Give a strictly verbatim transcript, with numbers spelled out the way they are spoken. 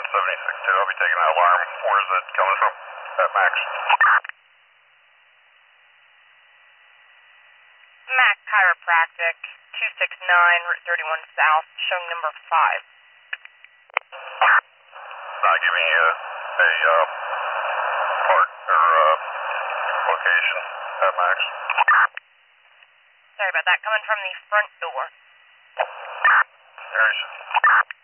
seventy-six two, I'll be taking that alarm. Where is it coming from? At Max. Mac Chiropractic, two six nine, Route thirty-one South, showing number five. Not giving you a, a uh, part or uh, location at Max. Sorry about that, coming from the front door. There he is.